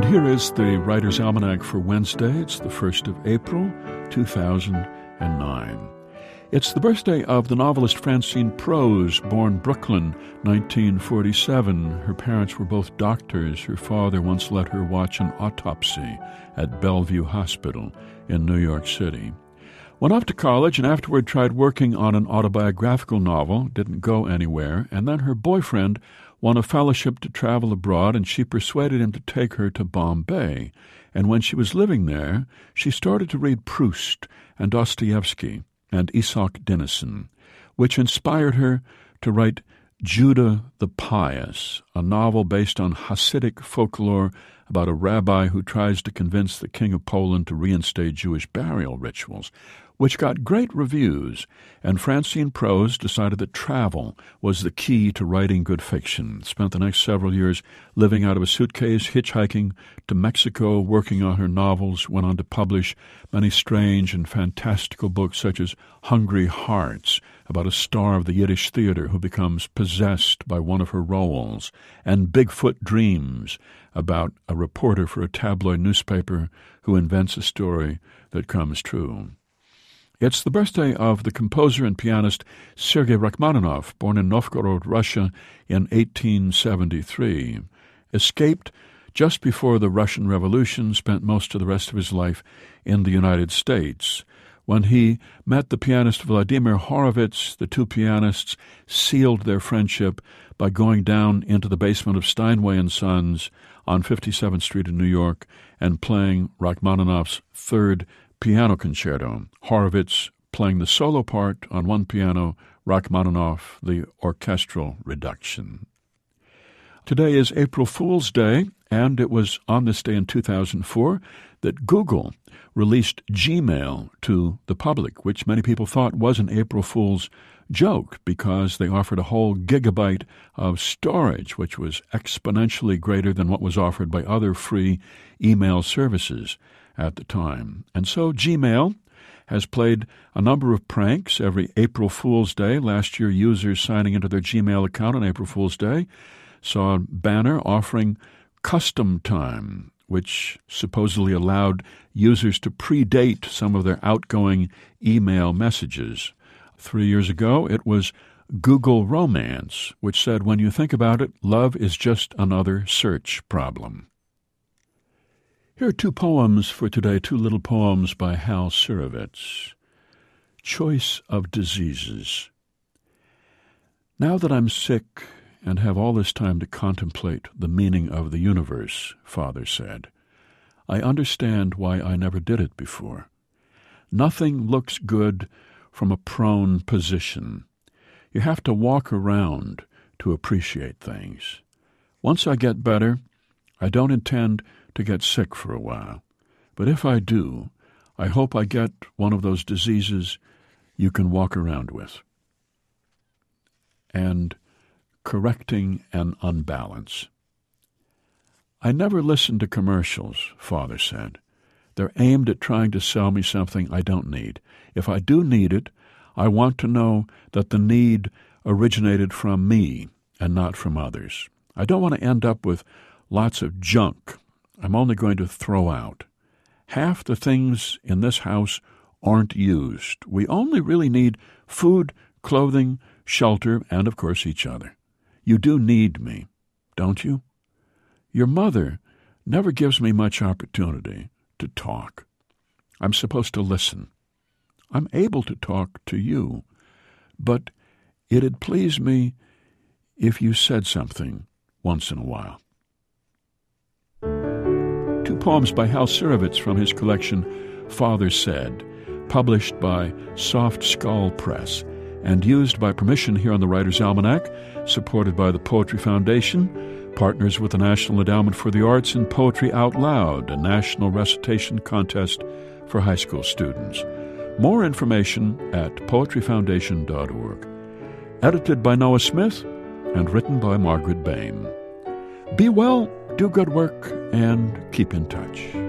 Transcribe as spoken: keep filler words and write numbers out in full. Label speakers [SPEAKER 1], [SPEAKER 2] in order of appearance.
[SPEAKER 1] And here is the Writer's Almanac for Wednesday. It's the first of April, two thousand nine. It's the birthday of the novelist Francine Prose, born Brooklyn, nineteen forty-seven. Her parents were both doctors. Her father once let her watch an autopsy at Bellevue Hospital in New York City. Went off to college and afterward tried working on an autobiographical novel, didn't go anywhere, and then her boyfriend won a fellowship to travel abroad, and she persuaded him to take her to Bombay. And when she was living there, she started to read Proust and Dostoevsky and Isak Dinesen, which inspired her to write Judah the Pious, a novel based on Hasidic folklore about a rabbi who tries to convince the King of Poland to reinstate Jewish burial rituals, which got great reviews, and Francine Prose decided that travel was the key to writing good fiction. Spent the next several years living out of a suitcase, hitchhiking to Mexico, working on her novels, went on to publish many strange and fantastical books such as Hungry Hearts, about a star of the Yiddish theater who becomes possessed by one of her roles, and Bigfoot Dreams, about a reporter for a tabloid newspaper who invents a story that comes true. It's the birthday of the composer and pianist Sergei Rachmaninoff, born in Novgorod, Russia in eighteen seventy-three. Escaped just before the Russian Revolution, spent most of the rest of his life in the United States. When he met the pianist Vladimir Horowitz, the two pianists sealed their friendship by going down into the basement of Steinway and Sons on fifty-seventh Street in New York and playing Rachmaninoff's third piano concerto, Horowitz playing the solo part on one piano, Rachmaninoff the orchestral reduction. Today is April Fool's Day, and it was on this day in two thousand four that Google released Gmail to the public, which many people thought was an April Fool's joke because they offered a whole gigabyte of storage, which was exponentially greater than what was offered by other free email services at the time. And so Gmail has played a number of pranks every April Fool's Day. Last year, users signing into their Gmail account on April Fool's Day saw a banner offering custom time, which supposedly allowed users to predate some of their outgoing email messages. Three years ago, it was Google Romance, which said, when you think about it, love is just another search problem. Here are two poems for today, two little poems by Hal Surovitz. Choice of Diseases. Now that I'm sick and have all this time to contemplate the meaning of the universe, Father said, I understand why I never did it before. Nothing looks good from a prone position. You have to walk around to appreciate things. Once I get better, I don't intend to get sick for a while. But if I do, I hope I get one of those diseases you can walk around with. And correcting an unbalance. I never listen to commercials, Father said. They're aimed at trying to sell me something I don't need. If I do need it, I want to know that the need originated from me and not from others. I don't want to end up with lots of junk I'm only going to throw out. Half the things in this house aren't used. We only really need food, clothing, shelter, and, of course, each other. You do need me, don't you? Your mother never gives me much opportunity to talk. I'm supposed to listen. I'm able to talk to you, but it'd please me if you said something once in a while. Two poems by Hal Surovitz from his collection Father Said, published by Soft Skull Press and used by permission here on the Writer's Almanac, supported by the Poetry Foundation, partners with the National Endowment for the Arts and Poetry Out Loud, a national recitation contest for high school students. More information at poetry foundation dot org. Edited by Noah Smith and written by Margaret Bain. Be well, do good work, and keep in touch.